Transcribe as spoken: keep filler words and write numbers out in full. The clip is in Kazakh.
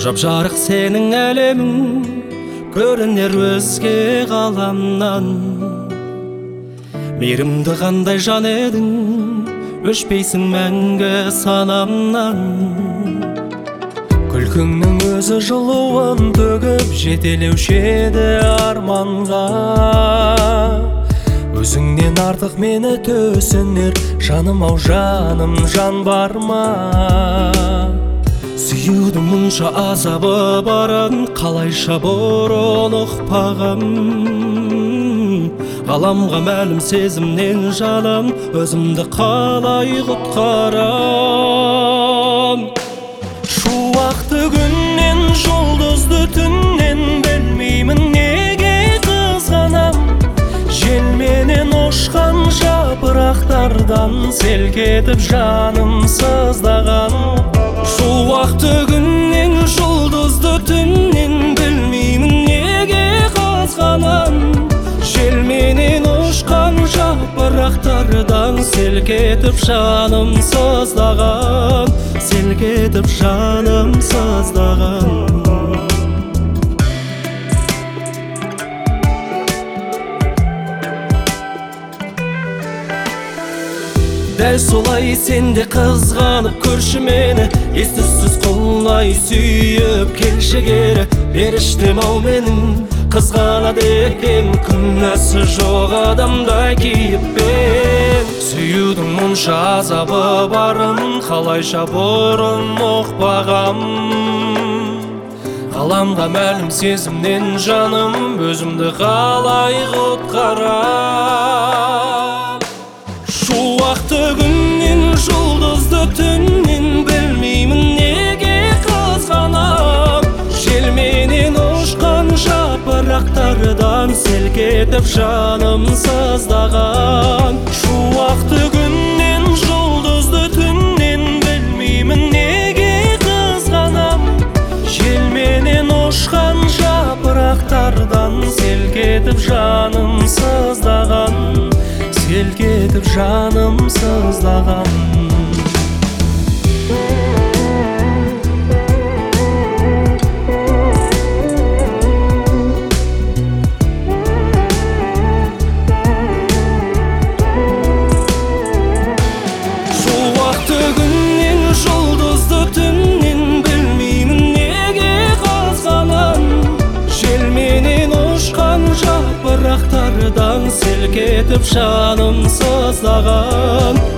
Жап-жарық сенің әлемің, көрінер өзге ғаламнан. Мейірімді қандай жан едің, өшпейсің мәңгі санамнан. Күлкіңнің өзі жылуын төгіп жетелеуші еді арманға. Өзіңнен артық мені төсінер жаным ау жаным, жан бар ма? Сүюдің мұнша азабы барын қалайша бұрын ұқпағам. Ғаламға мәлім сезімнен жаным, өзімді қалай құтқарам? Шуақты күннен, жұлдызды түннен білмеймін неге қызғанам. Желменен ұшқан жапырақтардан селк етіп жаным сыздаған. Шуақты күннен, жұлдызды түннен білмеймін неге қызғанам. Желменен ұшқан жапырақтардан селк етіп жаным сыздаған, селк етіп жаным сыздаған. Дәл солай сен де қызғанып көрші мені, ес-түссіз құлай сүйіп келші кері. Періштем ау менің қызғанады екен, күнәсі жоқ адамдай кейіппен. Сүюдің мұнша азабы барын қалайша бұрын ұқпағам. Ғаламға мәлім сезімнен жаным, өзімді қалай құтқарам? Шуақты күннен, жұлдызды түннен білмеймін неге қызғанам. Желменен ұшқан жапырақтардан селк етіп жаным сыздаған. Шуақты күннен, жұлдызды түннен білмеймін неге қызғанам. Желменен ұшқан жапырақтардан селк етіп жаным сыздаған, селк етіп жаным сыздаған. Шуақты күннен, жұлдызды түннен білмеймін неге қызғанам. Желменен ұшқан жапырақтардан селк етіп жаным сыздаған.